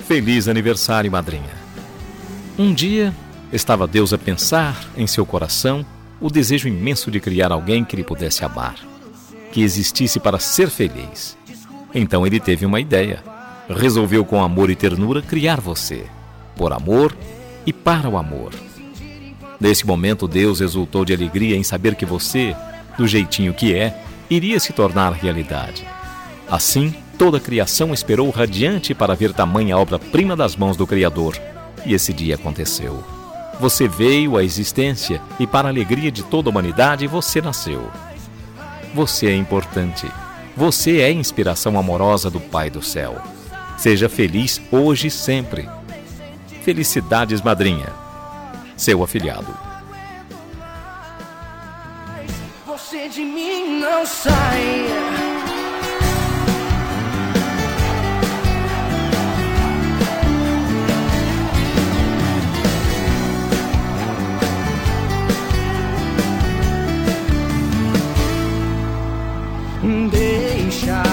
Feliz aniversário, madrinha. Um dia, estava Deus a pensar em seu coração o desejo imenso de criar alguém que lhe pudesse amar, que existisse para ser feliz. Então ele teve uma ideia. Resolveu com amor e ternura criar você, por amor e para o amor. Nesse momento, Deus exultou de alegria em saber que você, do jeitinho que é, iria se tornar realidade. Assim, toda a criação esperou radiante para ver tamanha obra-prima das mãos do Criador. E esse dia aconteceu. Você veio à existência e, para a alegria de toda a humanidade, você nasceu. Você é importante. Você é a inspiração amorosa do Pai do Céu. Seja feliz hoje e sempre. Felicidades, madrinha. Seu afilhado. Você de mim não sai. Deixa